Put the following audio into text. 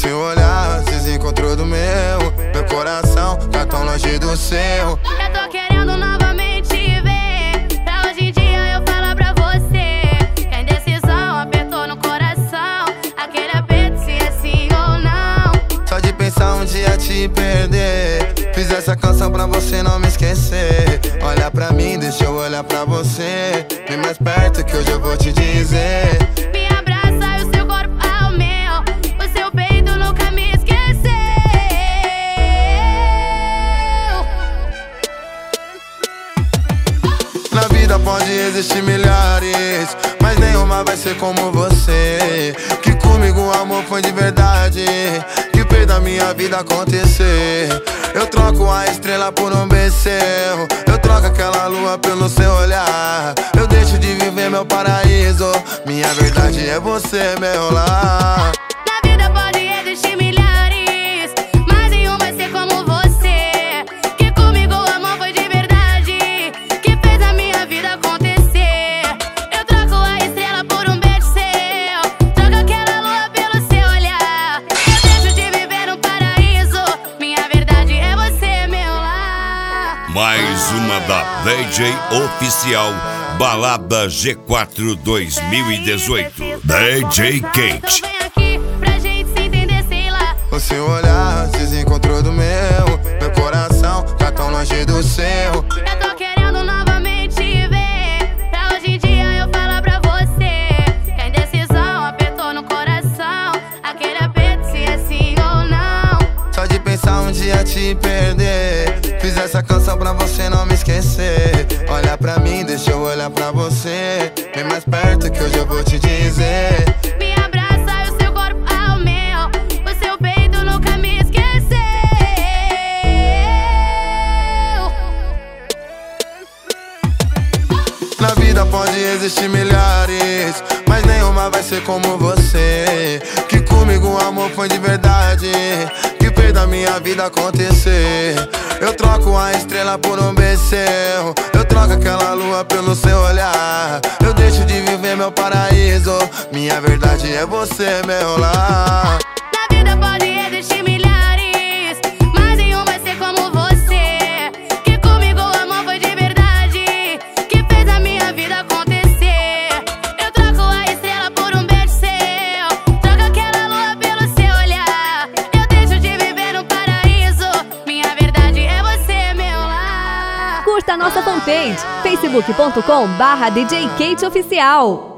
seu olhar se desencontrou do meu. Meu coração tá tão longe do seu. Eu tô querendo novamente te ver. Pra hoje em dia eu falar pra você que a indecisão apertou no coração. Aquele aperto se é sim ou não. Só de pensar um dia te perder. Fiz essa canção pra você não me esquecer. Olha pra mim, deixa eu olhar pra você. Vem mais perto que hoje eu vou te dizer. Me abraça e o seu corpo ao meu. O seu peito nunca me esqueceu. Na vida pode existir milhares, mas nenhuma vai ser como você. Que comigo o amor foi de verdade, que fez da minha vida acontecer. Eu troco a estrela por um becerro, eu troco aquela lua pelo seu olhar. Eu deixo de viver meu paraíso, minha verdade é você, meu lar. Na vida pode existir milhares, mas nenhum vai ser como você. Que comigo o amor foi de verdade, que fez a minha vida acontecer. Eu troco a estrela por um beijo seu, troco aquela lua pelo seu olhar. Eu deixo de viver no paraíso, minha verdade é você, meu lar. Mais uma da DJ Oficial, Balada G4 2018. DJ Kate. Então vem aqui pra gente se entender, sei lá. O seu olhar se desencontrou do meu. Meu coração tá tão longe do seu. Eu tô querendo novamente te ver. Pra hoje em dia eu falar pra você que a indecisão apertou no coração. Aquele aperto se é sim ou não. Só de pensar um dia te perder. Fiz essa canção pra você não me esquecer. Olha pra mim, deixa eu olhar pra você. Vem mais perto que hoje eu vou te dizer. Me abraça e o seu corpo ao meu. O seu peito nunca me esqueceu. Na vida pode existir milhares, mas nenhuma vai ser como você. Que comigo o amor foi de verdade, que fez da minha vida acontecer. Eu troco a estrela por um becerro, eu troco aquela lua pelo seu olhar. Eu deixo de viver meu paraíso, minha verdade é você, meu lar. Na vida pode existir milhares, mas nenhum vai ser como você. Que comigo o amor foi de verdade, que fez a minha vida acontecer. Eu troco a estrela por um beijo seu, troco aquela lua pelo seu olhar. Eu deixo de viver no paraíso, minha verdade é você, meu lar. Curta a nossa fanpage, facebook.com/DJ Kate Oficial.